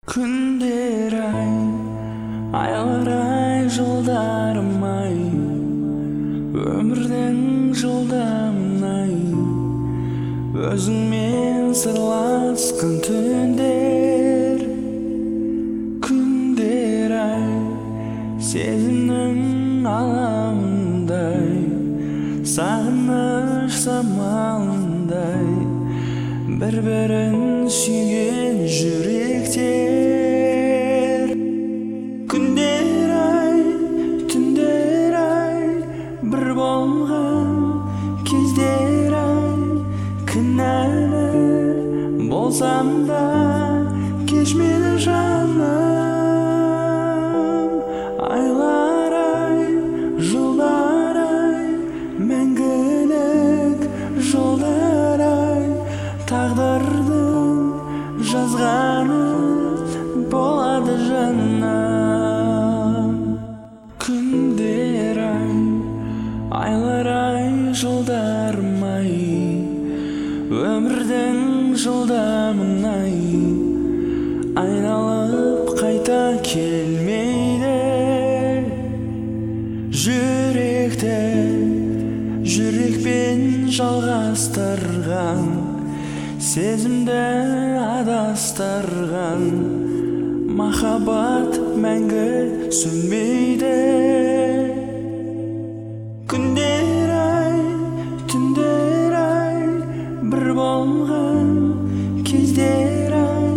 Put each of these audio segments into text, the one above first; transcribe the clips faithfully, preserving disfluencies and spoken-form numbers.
Күндер ай, айлар ай, жылдарым ай, өмірдің жылдамын ай, өзіңмен сырласқан түндер. Күндер ай, сезімнің аламындай, сағыныш самалындай, бір-бірін сүйген жүректер. Күндер ай, түндер ай, бір болған кездер ай, кінәлі болсам да кеш мені жаным. Айлар ай, жылдар ай, мәңгілік жолдар ай, тағдырдың жазғаны болады жаным. Күндер ай, айлар ай, жылдарым ай, өмірдің жылдамын ай, айналып қайта келмейді. Жүректі жүрекпен жалғастырған, сезімді адастырған, махаббат мәңгі сөнбейді. Күндер ай, түндер ай, бір болған кездер ай,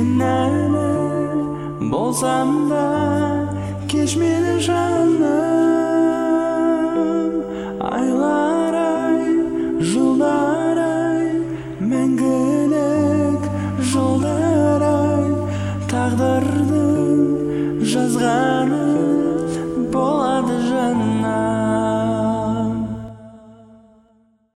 кінәлі болсам да кеш мені жаным.